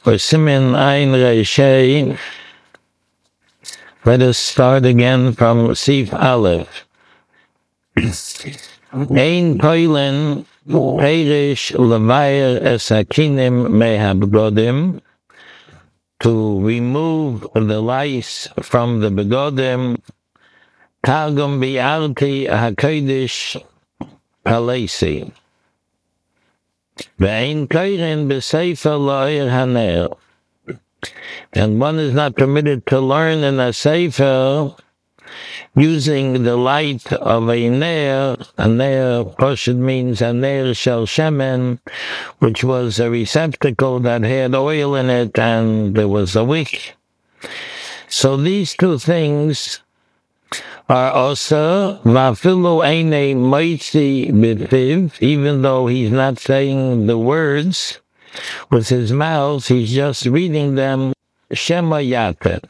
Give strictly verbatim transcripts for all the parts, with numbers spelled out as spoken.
or Simin Ein Reishei. Let us start again from Sif Aleph. Ein Koilen Perish Levayer Esakinim Mehabgodim, to remove the lice from the begodim. Targum Bi'arti HaKodesh Palesi. Ve'ein koiren b'sefer lo'ir haner. And one is not permitted to learn in a sefer using the light of a ner. A ner, Pashut means a ner shel shemen, which was a receptacle that had oil in it and there was a wick. So these two things are also vafilu eine moitzi b'piv, even though he's not saying the words with his mouth, he's just reading them shema yate.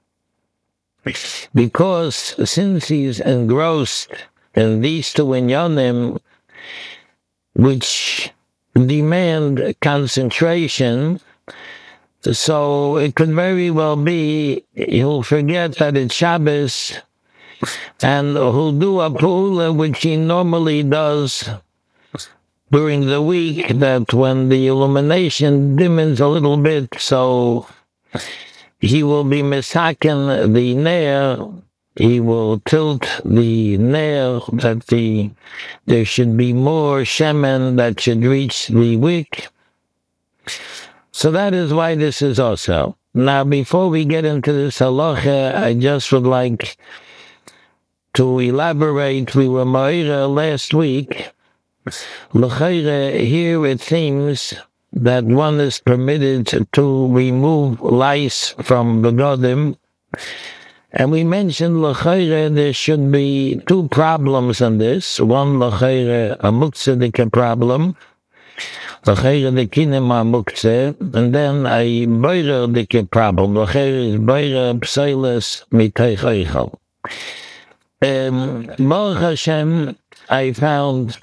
Because since he's engrossed in these two inyanim, which demand concentration, so it could very well be he'll forget that it's Shabbos, and he'll do a pula which he normally does during the week, that when the illumination dimmens a little bit, so he will be misaken the nair, he will tilt the nair that the there should be more shemen that should reach the wick. So that is why this is also. Now, before we get into this halacha, I just would like to elaborate. We were ma'ira last week. L'chayre, here it seems that one is permitted to remove lice from begodim. And we mentioned l'chayre, there should be two problems in this. One, l'chayre, a muktzedike problem. L'chayre the kinema muktzeh. And then a boirer dike problem. L'chayre is boirer pseiles mitay chaychal. Um, Baruch Hashem, I found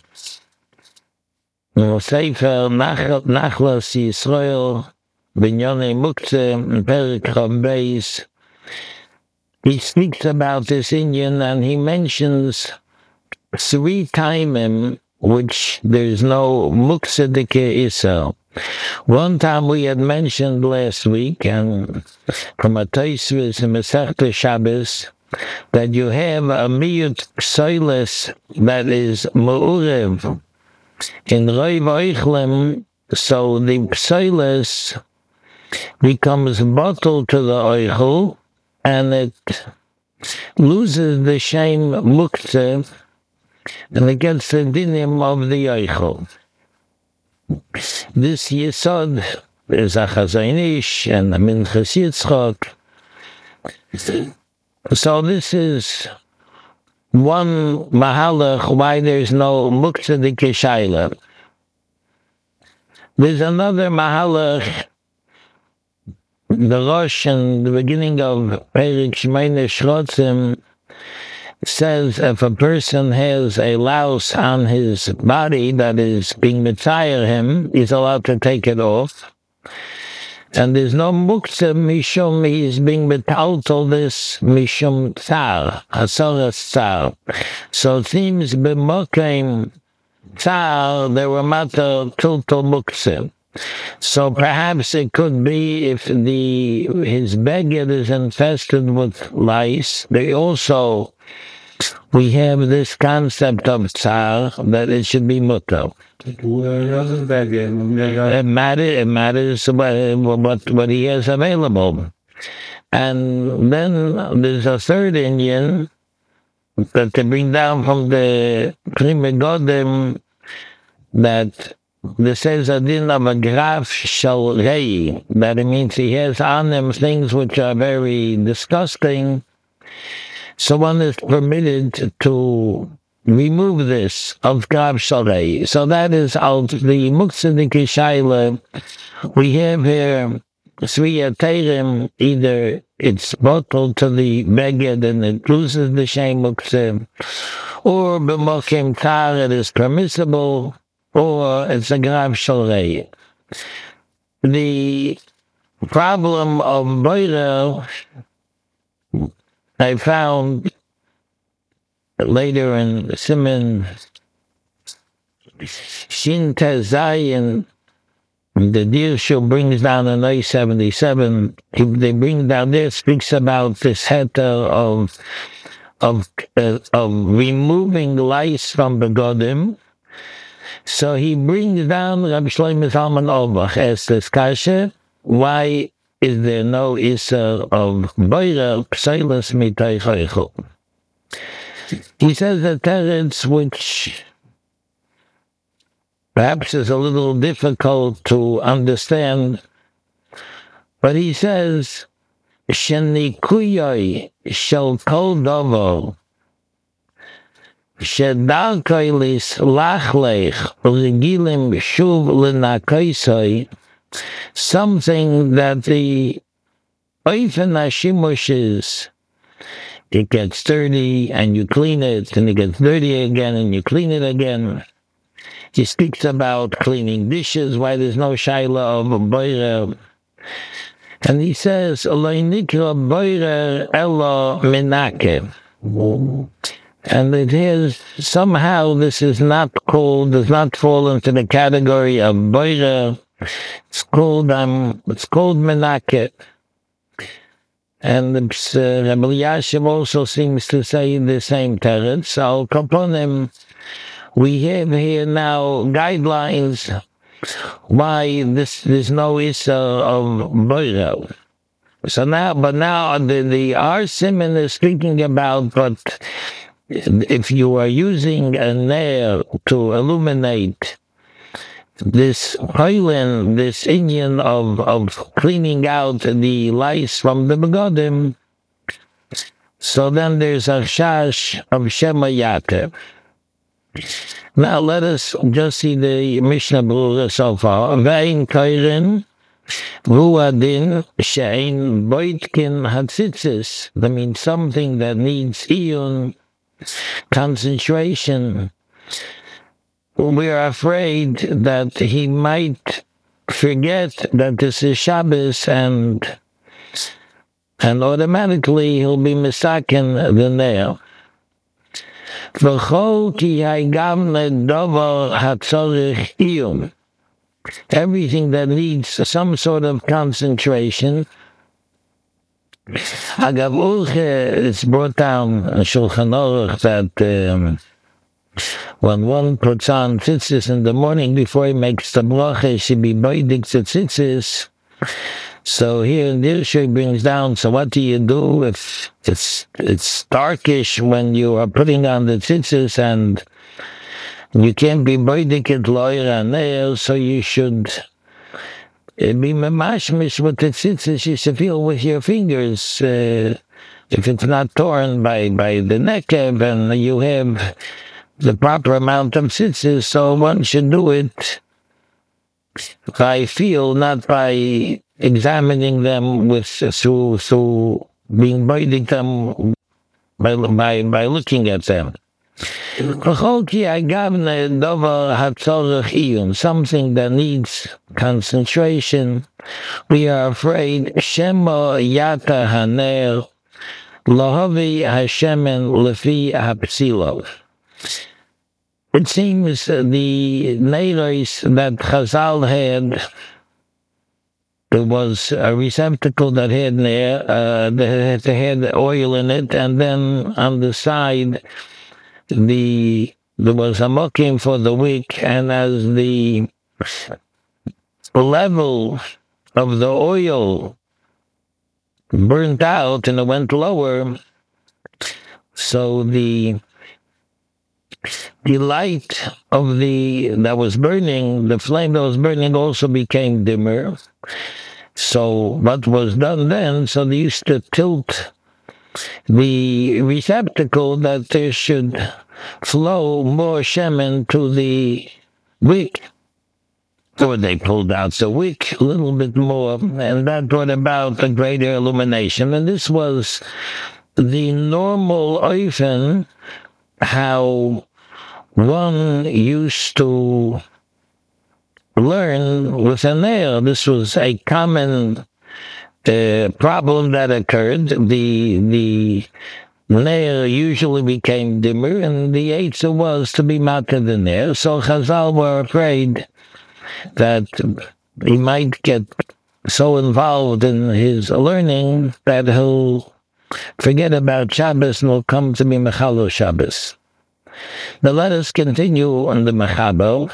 Sefer Nachlas Yisrael Binyonei Muktzeh Perik Beis. He speaks about this Indian and he mentions three times which there's no Muktzedike Isel. One time we had mentioned last week, and from a Tosfos in Masechta Shabbos, that you have a miyut psoiles that is mu'urev in Roiv Oichlem, so the psoiles becomes bottled to the oichel, and it loses the shame muktzeh, and it gets the dinim of the oichel. This yesod is a Chazon Ish and a Minchas Yitzchak. So this is one mahalach why there's no muktzedike shaila. There's another mahalach, the Rosh in the beginning of Perik Shmeini Shrotzim says if a person has a louse on his body that is being mitzayir him, he's allowed to take it off. And there's no muktzeh mishum, he is being metaltal this mishum tzar, hasoras tzar. So it seems b'mokem tzar, there were matter tiltal muktzeh. So perhaps it could be if the his beged is infested with lice, they also, we have this concept of tzar, that it should be mutter. It matters, it matters what, what, what he has available. And then there's a third Indian that they bring down from the Prime Godim, that this says a din of a graf shel rei, that it means he has on him things which are very disgusting. So one is permitted to remove this of graf shel rei. So that is out the muktzedike shaila. We have here three aterim, either it's bottled to the beged and it loses the shem muktzeh, or b'mokem tar it is permissible, or it's a graf shel rei. The problem of Boira, I found later in Simon Shin Tezayin, the Dirshu brings down in A seventy-seven, they bring down there, speaks about this heter of of uh, of removing lice from the Godim. So he brings down Rabbi Shlomo Zalman Auerbach as this kasha. Why is there no Issa of Boira Pseilas Mitay Choichu? He says that teretz, which perhaps is a little difficult to understand, but he says, Shenikuyoi shel kol dovo shedarkoilis lachlech regilim shuv lenakoisoi, something that the oifen hashimush is, it gets dirty and you clean it, and it gets dirty again and you clean it again. He speaks about cleaning dishes, why there's no shaila of a boira. And he says, Eloi nikra boira elo menake. And it is, somehow this is not called, does not fall into the category of boira. It's called, um, it's called menake. And uh, Rabbi Yashiv also seems to say the same teretz. So, Kaponim, we have here now guidelines why this there's no issa of boira. So now, but now the the R Simon is speaking about, but if you are using a nail to illuminate this Hoylin, this Indian of, of cleaning out the lice from the begodim, so then there's a shash of Shema Yater. Now let us just see the Mishnah Berurah so far. Vein Kairin, Ruadin, Shein, Boitkin, Hatzitzis. That means something that needs iyun, concentration. We are afraid that he might forget that this is Shabbos, and and automatically he'll be misaken the nail. Everything that needs some sort of concentration. Agav Urche, it's brought down in Shulchan Aruch that um, when one puts on tzitzis in the morning before he makes the bracha, he should be boidik to tzitzis. So here in Dirshu brings down, so what do you do if it's it's darkish when you are putting on the tzitzis and you can't be boidik it loyer and nail, so you should be memashmish with the tzitzis, you should feel with your fingers, uh, if it's not torn by, by the nekev and you have the proper amount of tzitzis, so one should do it by feel, not by examining them with through through being biting them by by by looking at them. Something that needs concentration. We are afraid Shema Yata Haner Lahavi Hashemen Lefi Hapsilov. It seems the neiros that Chazal had, there was a receptacle that had there, uh, that had oil in it, and then on the side, the there was a mokim for the wick, and as the level of the oil burnt out and it went lower, so the the light of the that was burning, the flame that was burning also became dimmer. So what was done then, so they used to tilt the receptacle that there should flow more shemen to the wick. Or they pulled out the wick a little bit more, and that brought about a greater illumination. And this was the normal oifen, how one used to learn with a nail. This was a common the problem that occurred, the the Nair usually became dimmer, and the Eitzah was to be matter the Nair. So Chazal were afraid that he might get so involved in his learning that he'll forget about Shabbos and will come to be Mechalo Shabbos. Now let us continue on the Mechabo.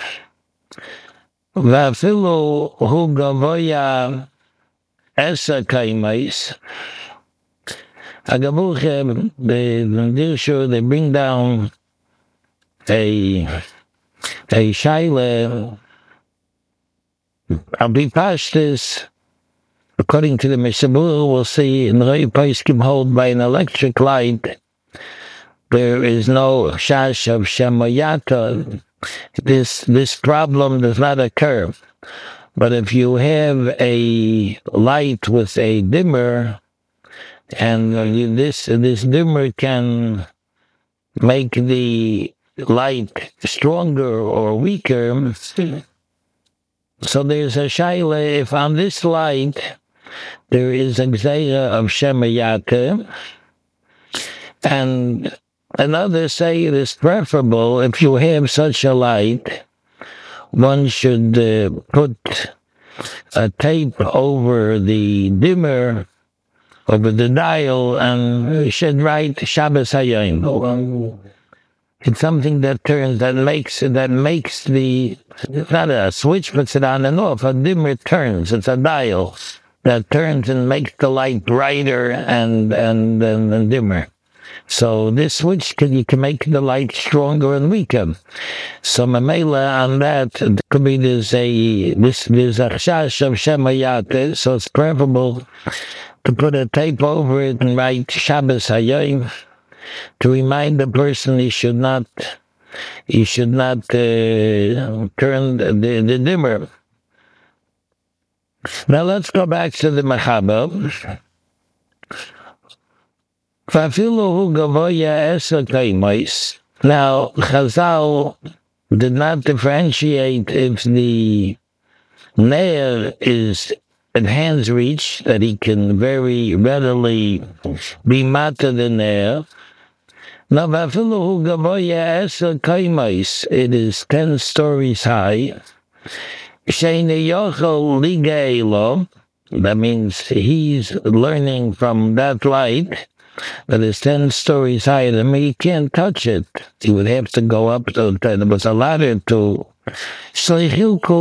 V'afilu hu gavoya esa kaimais. Agabuche, the Dirshu, they bring down a a shaila. I'll be past this. According to the Mishabur, we'll see in Rei Paiskim hold by an electric light. There is no shash of shemayata. This this problem does not occur. But if you have a light with a dimmer, and this this dimmer can make the light stronger or weaker. So there's a shaila, if on this light there is a gzeira of shemayata, and another say it is preferable if you have such a light, one should uh, put a tape over the dimmer, over the dial, and should write Shabbos Hayom. It's something that turns, that makes, that makes the, it's not a switch, but it's on and off. A dimmer turns. It's a dial that turns and makes the light brighter and, and, and, and dimmer. So this switch, can, you can make the light stronger and weaker. So Mamela on that, could be there's a, this, there's a chash of shemayat, so it's preferable to put a tape over it and write Shabbos Hayom, to remind the person he should not, he should not uh, turn the, the dimmer. Now let's go back to the Mechaba. Now Chazal did not differentiate if the Nair is at hand's reach, that he can very readily be matter the Nair. Now, it is ten stories high. That means he's learning from that light that is ten stories higher than me. He can't touch it. He would have to go up to, there was a ladder to. They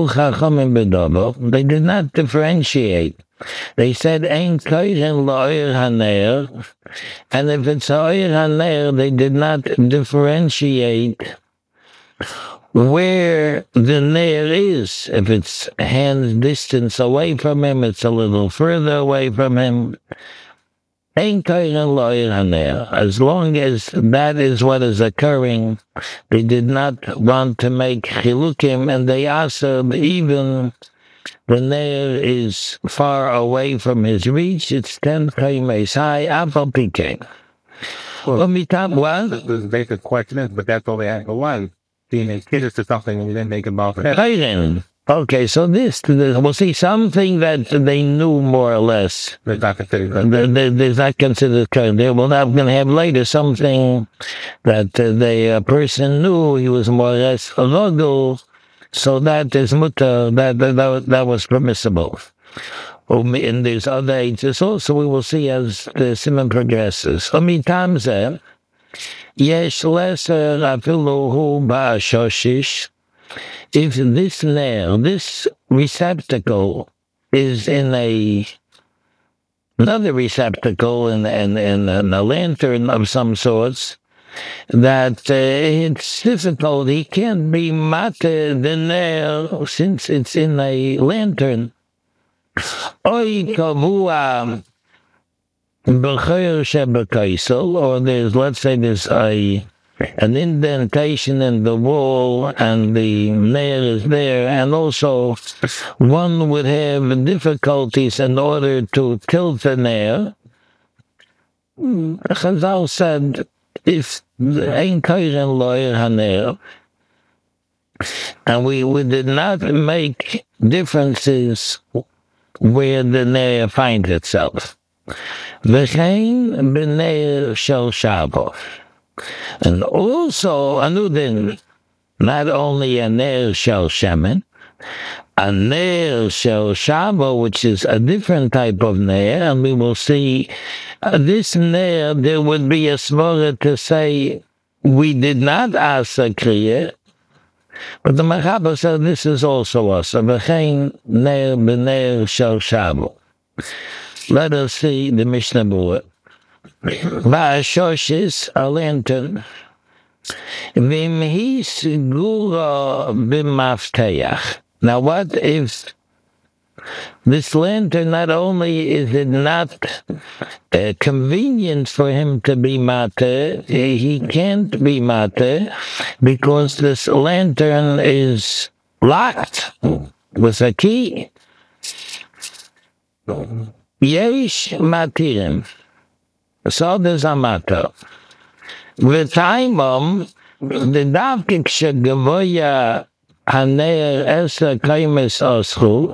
did not differentiate. They said, Ein koiren la'oir haner, and if it's ha'oir haner, they did not differentiate where the nair is. If it's a hand's distance away from him, it's a little further away from him. Ein koiren la'oir haner. As long as that is what is occurring, they did not want to make chilukim, and they also even the Nair is far away from his reach. It's ten kaimes high. Apple picking. Well, me top one. The basic question is, but that's all they have for one. Being a kid is to something and then make them off. Okay, so this, we'll see something that they knew more or less. They're not considered. They're not considered current. They will not going to have later something that the uh, person knew he was more or less a logo. So that is mutter, that, that, that was permissible. And there's other ages also, we will see as the simon progresses. Omitamze, yesh lesser afiluhu ba'ashoshish. If this nair, this receptacle is in a another receptacle in, in, in, in a lantern of some sorts, that uh, it's difficult. He can't be matter the nair since it's in a lantern. Oy kavua b'chayr shebekaisel, or there's, let's say there's a an indentation in the wall and the nair is there, and also one would have difficulties in order to tilt the nair. Chazal said, if ein koiren lo'ir haner, and we, we did not make differences where the Ner finds itself. V'chein b'Ner shel Shabbos. And also, anudin, not only a Ner shel Shemen, a Ner shel Shabbos, which is a different type of Ner, and we will see uh, this Ner, there would be a svara to say, we did not ask a Kriya, but the Mechaber said this is also us. V'chein Ner b'Ner shel Shabbos. Let us see the Mishnah Berurah. Va'ashosh is a lantern. V'im hi sigura b'mafteach. Now what if this lantern, not only is it not uh, convenient for him to be mater, he can't be mater because this lantern is locked with a key. Yesh matirim. So there's a matter. V'taimam, the davkik shegavoya haner eser kaimes oschu.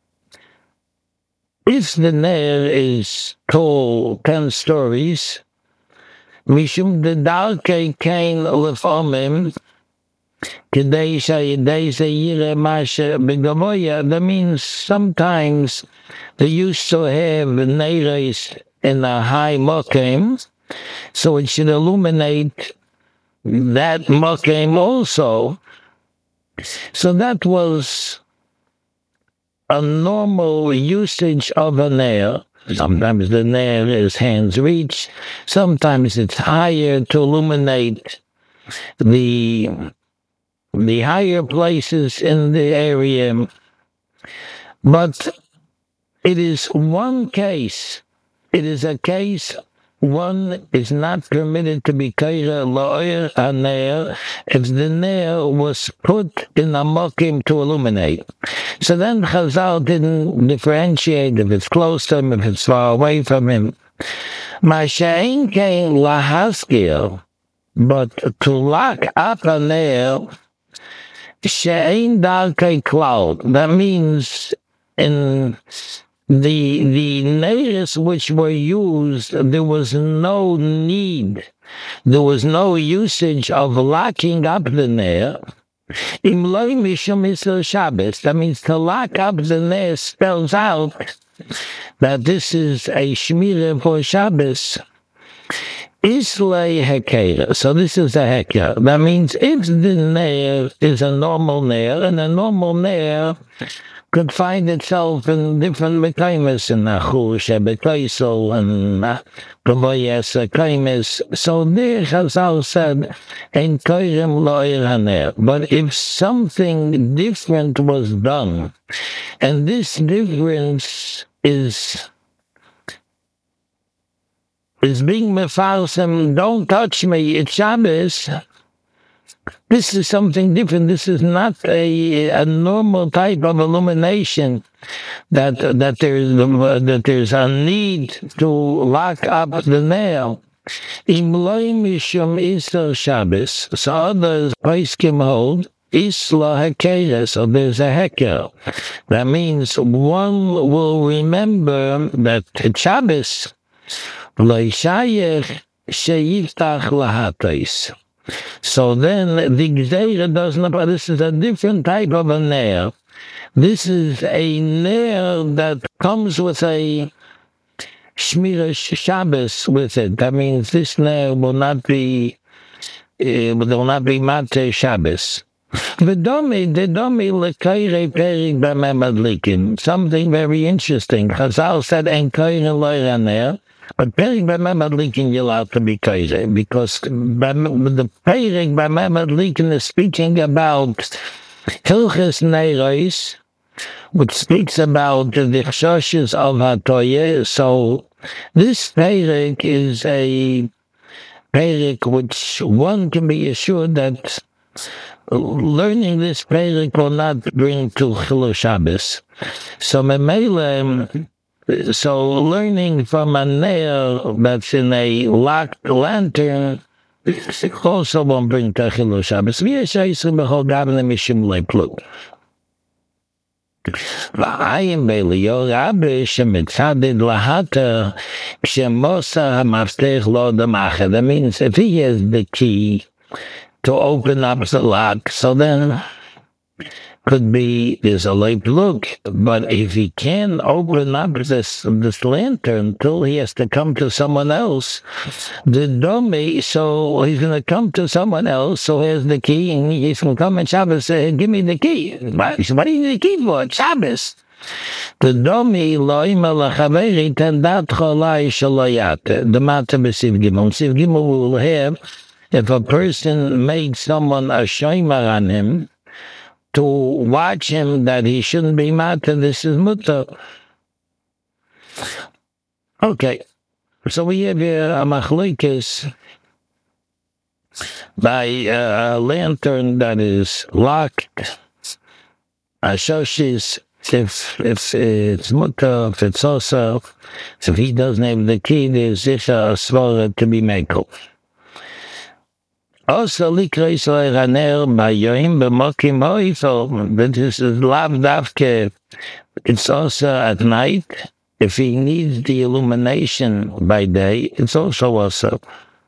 If the ner is tall ten stories, mishum the darke kain lefomim, kedei shayidei zeyire mashe begavoya. That means sometimes they used to have neres in a high mokim, so it should illuminate that mokim also. So that was a normal usage of a nail. Sometimes the nail is hands reach, sometimes it's higher to illuminate the, the higher places in the area. But it is one case. It is a case one is not permitted to be kaira la'oyer ha'ner if the ner was put in a mokim to illuminate. So then Chazal didn't differentiate if it's close to him, if it's far away from him. Ma'she'ein kein lahaskir, but to lock up a ner, she'ein darkei cloud. That means in The the neres which were used, there was no need, there was no usage of locking up the ner. Im loy mishum isel Shabbos. That means to lock up the ner spells out that this is a shmirah for Shabbos. Islay hekera. So this is a hekera. That means if the ner is a normal ner, and a normal ner could find itself in different mekaymes, in Achur Shebekaisel and Kavoyes Kaimes. So there Chazal said, Ein Koirem Lo'ir Haner. But if something different was done, and this difference is is being mefarsim, don't touch me, it's Shabbos. This is something different. This is not a, a normal type of illumination that that there's that there's a need to lock up the nail. Im loy mishum isel Shabbos. So others poskim hold isla hekera. So there's a heker. That means one will remember that it's Shabbos. Lo shayech sheyiftach lahatais. So then the Gzeira doesn't apply. This is a different type of a nair. This is a nair that comes with a Shmira Shabbos with it. That means this nair will not be, uh, will not be Mate Shabbos. V'domi, the domi l'kaire perik b'memadlikin. Something very interesting. Chazal said, en kaire lo'ir nair. But Perik b'memadlikin you're allowed to be kaire, because the Perik b'memadlikin is speaking about Hilchas Neiros, which speaks about the chshoshes of HaToyeh. So this Perik is a Perik which one can be assured that learning this Perik will not bring to Chilul Shabbos. So Memele, So learning from a nail that's in a locked lantern also won't bring to Chilul Shabbos. ועין באליהו רבי שמצדד להטה כשמוסר המפתח לא אדם אחד. That means if he has the key to open up the lock, so then could be there's a late look, but if he can open up this this lantern until he has to come to someone else, the dummy, so he's going to come to someone else, so he has the key, and he's going to come and Shabbos say, give me the key. What do you need the key for? It's Shabbos. The dummy, lo ima lachaveri, tendat cholai shaloyate. The matter of Siv Gimel. Siv Gimel will have, if a person made someone a shomer on him, to watch him that he shouldn't be matter, this is mutter. Okay, so we have here a machlokes by a lantern that is locked. A shoshis, if if it's mutter, if it's also, so if he doesn't have the key, there's this a svara to be made. Also, likra Yisrael haner b'yoyim b'mokim hoifel. This is lav davke. It's also at night. If he needs the illumination by day, it's also also.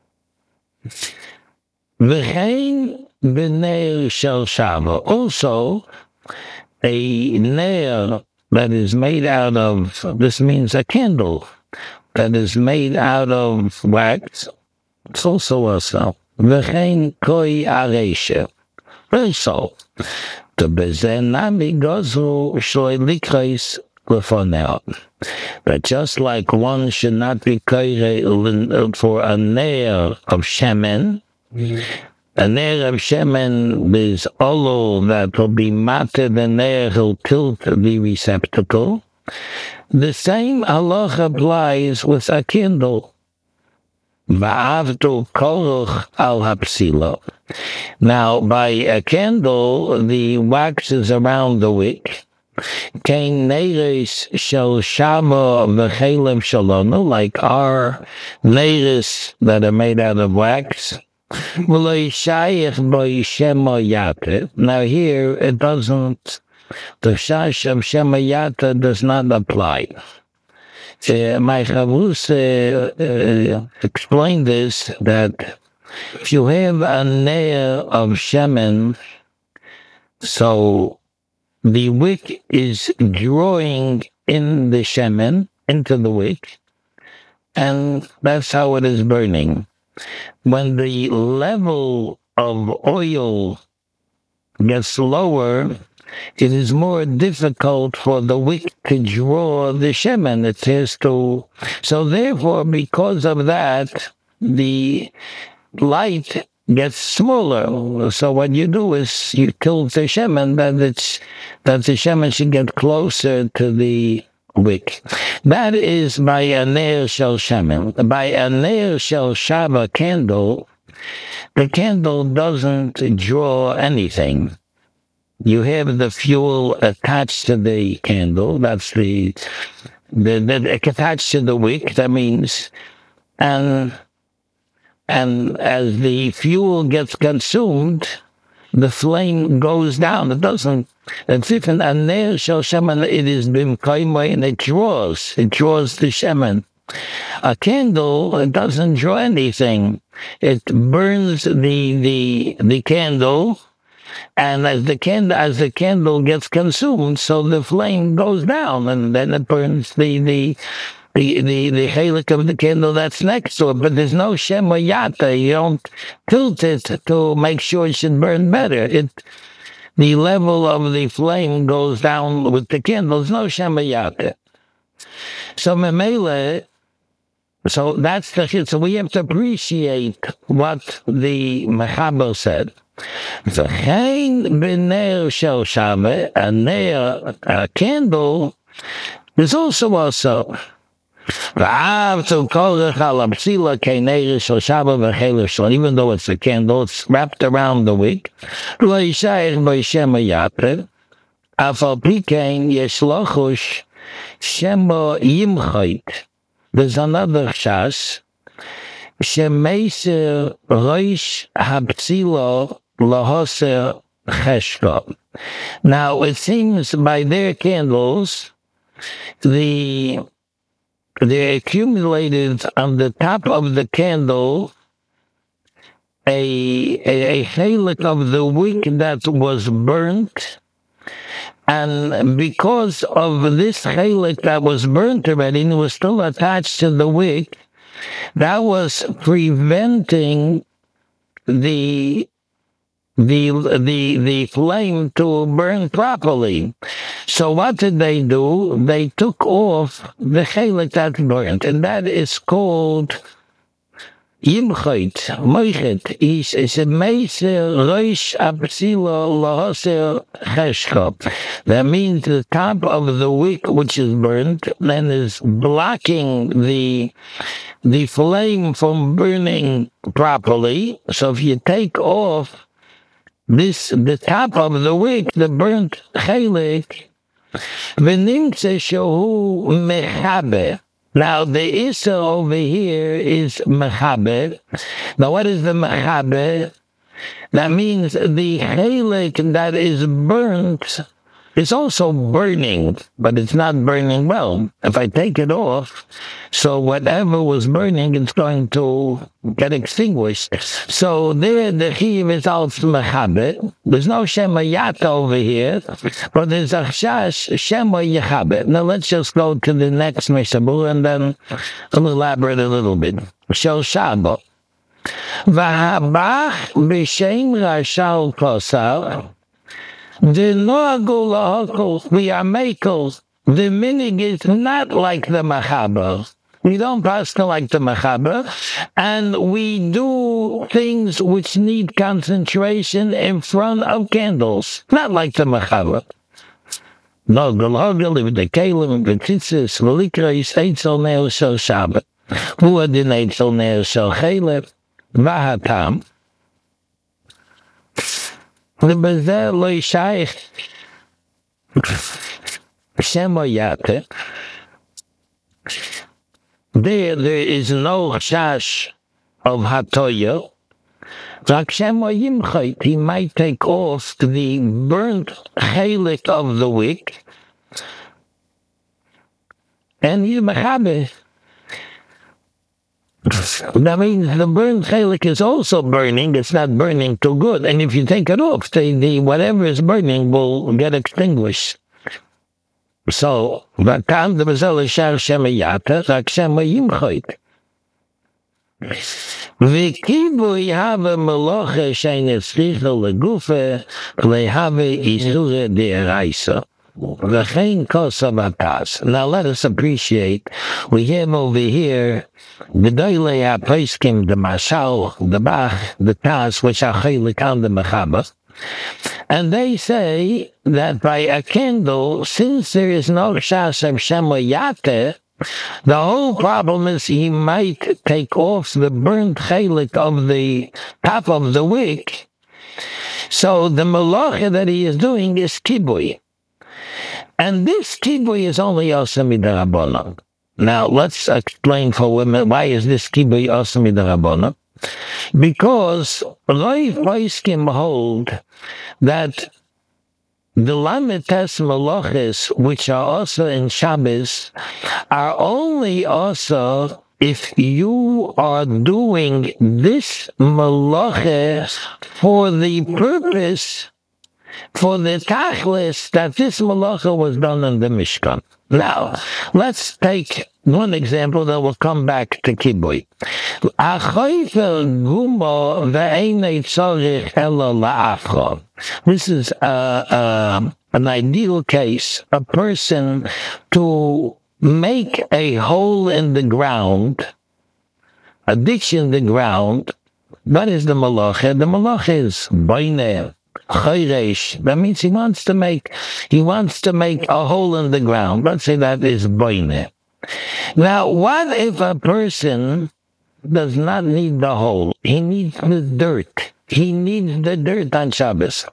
V'chein b'neir shel shava. Also, a nair that is made out of, this means a candle, that is made out of wax, it's also also. V'chein koi aresha. Also, the bezen nami gozu shloi likrais lefonel. But just like one should not be koire for a nair of shemen, a nair of shemen is olo that will be matter the nair, he'll tilt the receptacle. The same halacha applies with a candle. Va'avdu koruch al hapsilo. Now, by a candle, the wax is around the wick. Kein neiris shel shama v'chelim shalonu, like our neiris that are made out of wax. V'lo yishayich bo yishema yate. Now here, it doesn't, the shash of shema yate does not apply. Uh, my Chavus uh, uh, explained this, that if you have a nair of shemen, so the wick is drawing in the shemen, into the wick, and that's how it is burning. When the level of oil gets lower, it is more difficult for the wick to draw the shemen. It has to, so therefore, because of that, the light gets smaller. So what you do is you tilt the shemen that it's that the shemen should get closer to the wick. That is by a nair shel shemen. By a nair shel shava candle, the candle doesn't draw anything. You have the fuel attached to the candle. That's the, the, the attached to the wick. That means, and and as the fuel gets consumed, the flame goes down. It doesn't. It's different. And there, shel shemen, it is bimkaimai, and it draws. It draws the shemen. A candle, it doesn't draw anything. It burns the the the candle. And as the candle, as the candle gets consumed, so the flame goes down, and then it burns the the the the, the halik of the candle that's next to it. But there's no shema yata. You don't tilt it to make sure it should burn better. It the level of the flame goes down with the candle. There's no shema yata. So memele. So that's the so we have to appreciate what the Mechaber said. V'chein b'neir shel shava, a nair, a candle, is also also. V'avtu korech al hapsila k'neir shel shava v'chelir shel. Even though it's a candle, it's wrapped around the wick. Lo yishayich bo shema yater. Af al pi kein yesh lochush shema yimchait. There's another shas. Shemeiser roish hapsilo lahoser cheshka. Now, it seems by their candles, the they accumulated on the top of the candle a, a, a halik of the wick that was burnt. And because of this halik that was burnt already and was still attached to the wick, that was preventing the the the the flame to burn properly. So what did they do? They took off the halik that burnt, and that is called Yimchot, Moichet, is is a meiser roish apsilo lahoser cheshkop. That means the top of the wick which is burnt then is blocking the the flame from burning properly. So if you take off this the top of the wick, the burnt chelik, v'nimtze shehu mechaber. Now, the Issa over here is mechaber. Now, what is the mechaber? That means the chelik that is burnt is also burning, but it's not burning well. If I take it off, so whatever was burning is going to get extinguished. So there, the chiv is also mechaber. There's no shema yata over here, but there's a chash shema yechaber. Now let's just go to the next mishabur and then I'll elaborate a little bit. Shel Shabbat. V'habach b'shem rashal kosar. The noagul lahokol, we are makos. The minig is not like the mechaber. We don't pass like the mechaber, and we do things which need concentration in front of candles, not like the mechaber. No, the logel with the kalim, the tzitzis, velikra is eitzel neo shel Shabbat. Who are the eitzel neo shel Chelep? Vahatam. There, there is no chash of hatoya. He might take off the burnt chelik of the wick, and you mechaber. That means the burnt chelik is also burning. It's not burning too good. And if you take it off, the, the whatever is burning will get extinguished. So, v'kam the bezel shar shemayata, rak shema yimchot. V'kibu yahave meloche sheine tzricha legufe, lehave isure de'eraisa. Now let us appreciate, we have over here the Doile HaPoskim, the Mashal, the Bach, the Tas, which are chelik on the mechaber. And they say that by a candle, since there is no shas of shema yate, the whole problem is he might take off the burnt chelik of the top of the wick. So the malacha that he is doing is kibui. And this kibui is only also midarabonon. Now, let's explain for women, why is this kibui also midarabonon? Because Roi Poskim hold that the Lamites Malachis, which are also in Shabbos, are only also if you are doing this Malacha for the purpose, for the tachlis, that this malacha was done in the Mishkan. Now, let's take one example that will come back to kibui. This is uh, uh, an ideal case, a person to make a hole in the ground, a ditch in the ground. What is the malacha? The malacha is bainer. That means he wants to make he wants to make a hole in the ground. Let's say that is boine. Now, what if a person does not need the hole? He needs the dirt. He needs the dirt on Shabbos.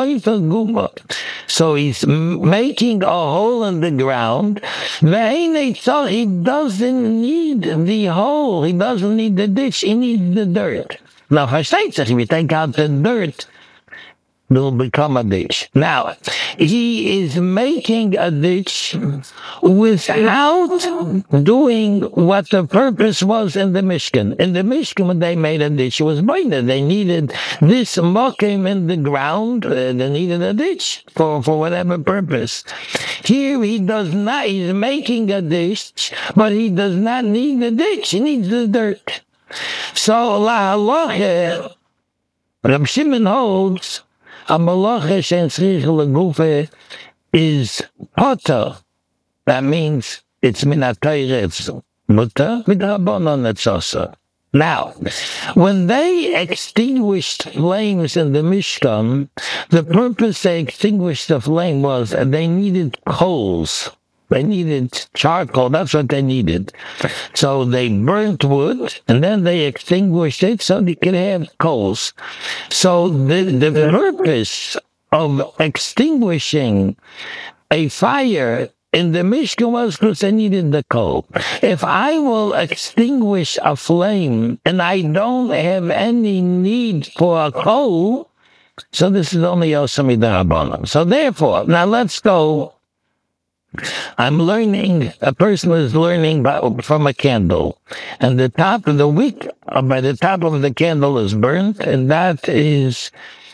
So he's making a hole in the ground. He doesn't need the hole. He doesn't need the ditch. He needs the dirt. Now, if we take out the dirt, will become a ditch. Now, he is making a ditch without doing what the purpose was in the Mishkan. In the Mishkan, when they made a ditch, it was minor. They needed this mokim in the ground. Uh, they needed a ditch for, for whatever purpose. Here, he does not, he's making a ditch, but he does not need the ditch. He needs the dirt. So, la halacha, Rab Shimon holds, a malacha shen tzrich legufe is potter. That means it's min ha-Torah, it's mutter, midrabanan it's also. Now, when they extinguished flames in the Mishkan, the purpose they extinguished the flame was that they needed coals. They needed charcoal. That's what they needed. So they burnt wood, and then they extinguished it so they could have coals. So the, the purpose of extinguishing a fire in the Mishkan was because they needed the coal. If I will extinguish a flame and I don't have any need for a coal, so this is only Yosemi Darabanan. So therefore, now let's go. I'm learning, a person is learning by, from a candle, and the top of the wick, uh, by the top of the candle is burnt, and that is,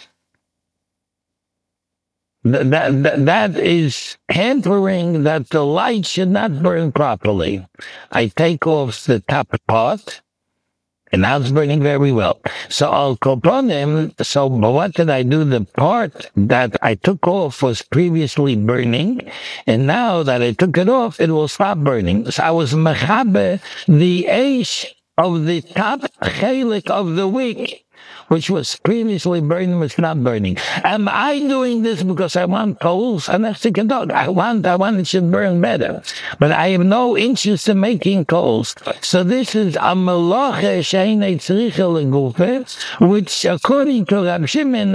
that, that, that is hampering that the light should not burn properly. I take off the top part, and now it's burning very well. So I'll him. So what did I do? The part that I took off was previously burning, and now that I took it off, it will stop burning. So I was mechabe the eish of the top chelik of the wick, which was previously burning, was not burning. Am I doing this because I want coals? And I think, no, I want, I want it should burn better. But I have no interest in making coals. So this is a malacha she'einei tzricha legufe, which according to Rab Shimon,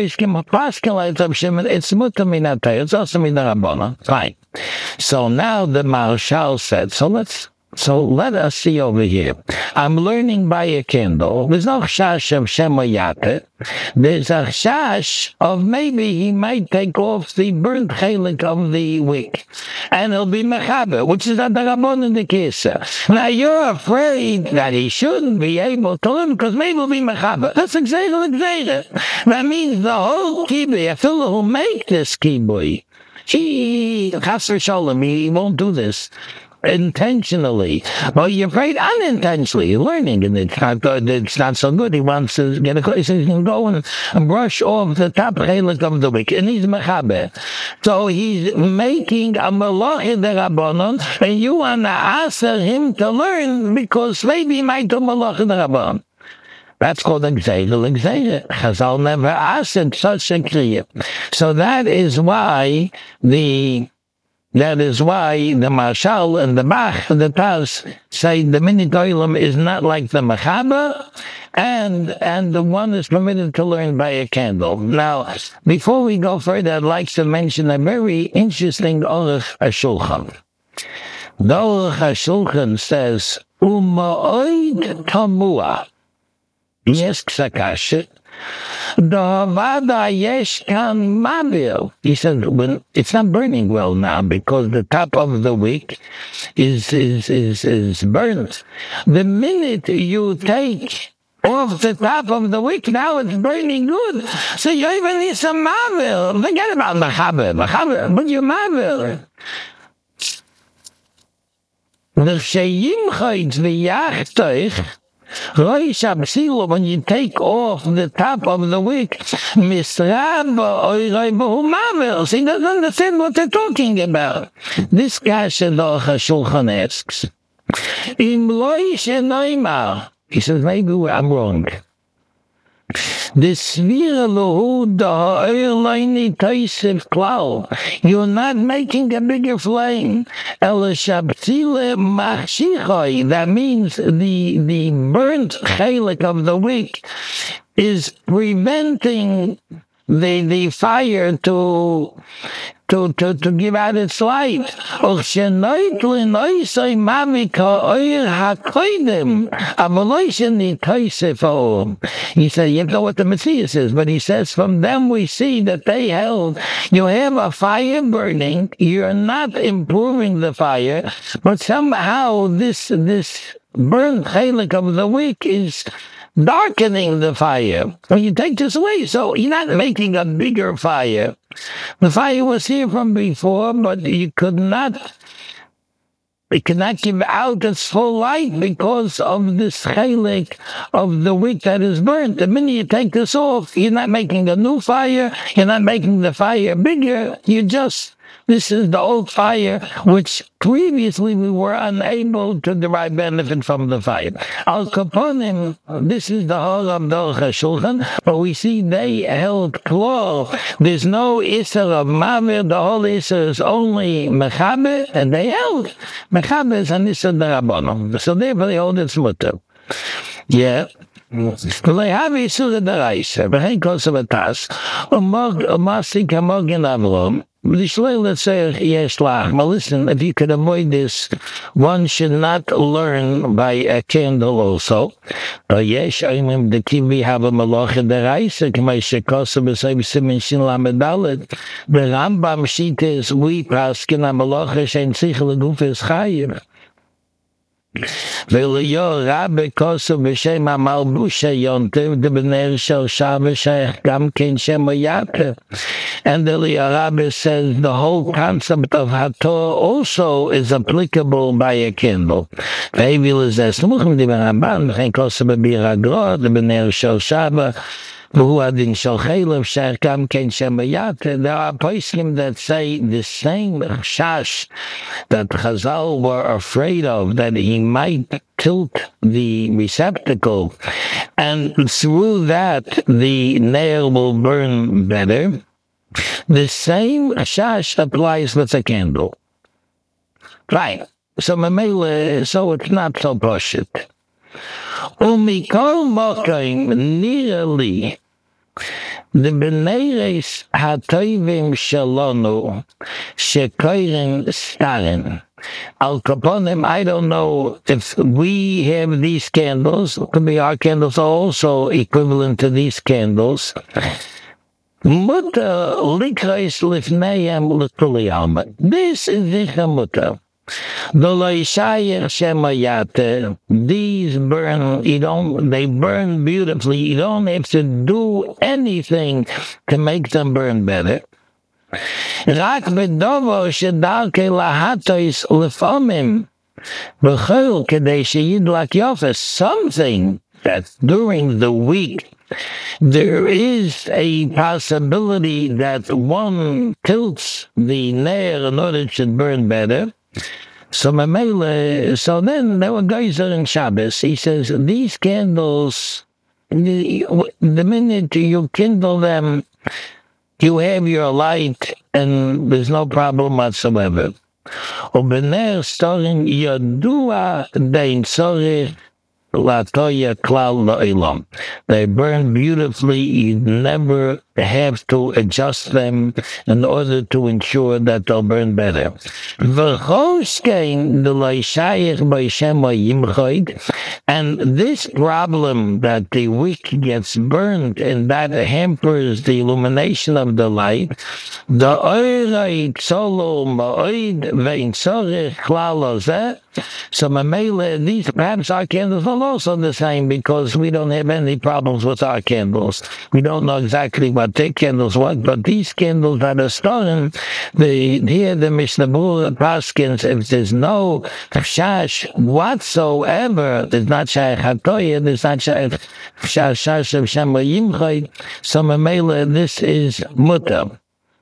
Rab Shimon, it's mutar min ha-Torah, it's also min ha-Rabbanan. Fine. So now the Marshal said, so let's So let us see over here. I'm learning by a candle. There's no chash of shemayate. There's a chash of maybe he might take off the burnt chelik of the wick, and it'll be mechaber, which is at the Rabban in the Kisa. Now you're afraid that he shouldn't be able to learn because maybe it'll be mechaber. That's exactly exactly. That means the whole kibbutz, a fellow who make this kibbutz, he, chas v'sholem, he won't do this intentionally, but you're afraid unintentionally. You're learning, and it's not good. It's not so good. He wants to get a place. He can go and, and brush off the top chelik of the wick, and he's mechaber. So he's making a malach in the Rabbanon, and you want to ask him to learn because maybe he might do malach in the Rabbanon. That's called exegel, exegel. Chazal never asked such a kriya. So that is why the That is why the Marshal and the Bach and the Taz say the minute oilam is not like the Mechaber, and and the one is permitted to learn by a candle. Now, before we go further, I'd like to mention a very interesting Aruch HaShulchan. The Aruch HaShulchan says, Uma'oid Tamua. Yes, Ksakashit. He said, when it's not burning well now because the top of the wick is is is is burnt. The minute you take off the top of the wick, now it's burning good. So you even need some mavil. Forget about mechaber, mechaber, but you mavil. The sheyim chayt v'yachtoich. When you take off the top of the wick, he doesn't understand what they're talking about. This guy said, Shulchan asks, he says, maybe I'm wrong. You're not making a bigger flame. That means the, the burnt chelik of the wick is preventing the the fire to to to to give out its light. Och shenoitlin oisay mavika oir hakoidim. Avoloshin itoisifo. He said, you know what the Messiah says, but he says, from them we see that they held, you have a fire burning, you're not improving the fire, but somehow this this burnt chalik of the wick is darkening the fire. When you take this away, so you're not making a bigger fire. The fire was here from before, but you could not, it could not give out its full light because of this chalik of the wick that is burnt. The minute you take this off, you're not making a new fire, you're not making the fire bigger, you just, this is the old fire, which previously we were unable to derive benefit from the fire. Al Kaponim, this is the whole of the Shulchan, but we see they held klor. There's no Isser of Mavir, the whole Isser is only Mechabe, and they held. Mechabe is an Isser Darabonim. So therefore they hold its mutter. Yeah. They have Isser Daraisa, but he calls it a task. Umasik Hamogin Avrom. Let's say, yes, but listen, if you could avoid this, one should not learn by a candle also. Yes, I mean, the kiwi have a malacha deraisa, k'may shekosa b'sayv simin shin lamedalet. The Rambam sheet is, we paskin a malacha shein sichel gufes chayim. וליו רבי כוסו בשם המלבושה יונטב דבנר של שווה שגם כן שם היתה. And the Rabbi says the whole concept of Hator also is applicable by a candle. Ve'evil is as Muchim di Ramban, v'chein kosem b'bir agro, debner shel shava, v'hu adin shel chelev, she'erkam ken shemayat. There are poskim that say the same shash that Chazal were afraid of, that he might tilt the receptacle, and through that the nail will burn better. The same shash applies with a candle. Right. So Mamela, so it's not so poshut. Umikol mokim nearly the beneres hatoivim shalonu shekoirim starin. Al Kaponim, I don't know if we have these candles, could be our candles are also equivalent to these candles. Mutter likreis lifneihem l'kuli alma. This is the mutter. The loishayer shemayate. These burn. You don't. They burn beautifully. You don't have to do anything to make them burn better. Rak bedovo shedarke lahatois lefomim. B'chol kedei sheyidlak yofes. Something that during the week there is a possibility that one tilts the nair in order to burn better. So Mamela, so then there were guys in Shabbos. He says, these candles, the, the minute you kindle them, you have your light and there's no problem whatsoever. Ubener storin yadua dein sorich latoya klal lo'ilam. They burn beautifully. You never have to adjust them in order to ensure that they'll burn better. And this problem that the wick gets burned and that hampers the illumination of the light, the oirite solo ma'oid vein sorech klalozeh. So Mamela, these perhaps our candles are also the same because we don't have any problems with our candles. We don't know exactly what their candles work, but these candles that are stolen, the here the Mishnah Berurah Paskins, if there's no shash whatsoever, there's not shaykh hatoya, there's not shaykh shash of shamayim chayt, so Mamela, this is mutter.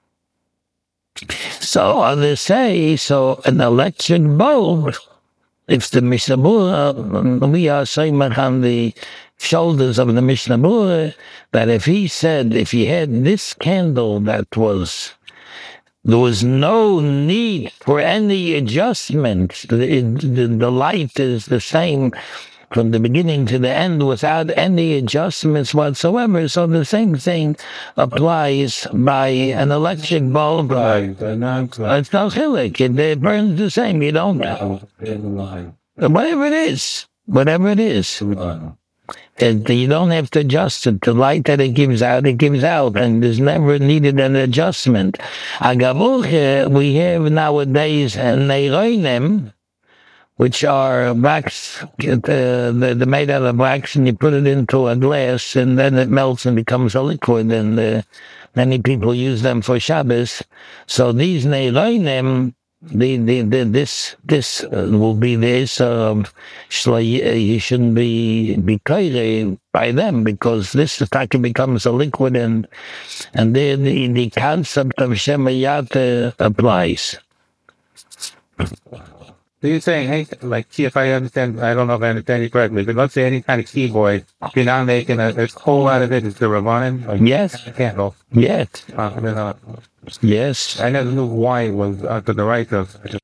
So others say, so an electric bulb, if the Mishnah Berurah, we are saying on the shoulders of the Mishnah Berurah, that if he said, if he had this candle that was, there was no need for any adjustment, the, the, the light is the same from the beginning to the end without any adjustments whatsoever. So the same thing applies by an electric bulb. Right. And I'm It's no chilek. It, it burns the same. You don't, whatever it is, whatever it is. It, you don't have to adjust it. The light that it gives out, it gives out, and there's never needed an adjustment. Agavuche, we have nowadays neironim, which are wax, uh, they're made out of wax, and you put it into a glass, and then it melts and becomes a liquid, and uh, many people use them for Shabbos. So these neironim, The, the, the, this this uh, will be this. Um, you shouldn't be be crazy by them, because this attack becomes a liquid, and and then the, the concept of Shemayat applies. So you're saying, hey, like, see if I understand, I don't know if I understand you correctly, but let's say any kind of keyboard, you're now making a, a whole lot of it is the Ravanin? Like, Yes. Candle. Yes. Uh, I, mean, uh, Yes. I never knew why it was uh, to the right of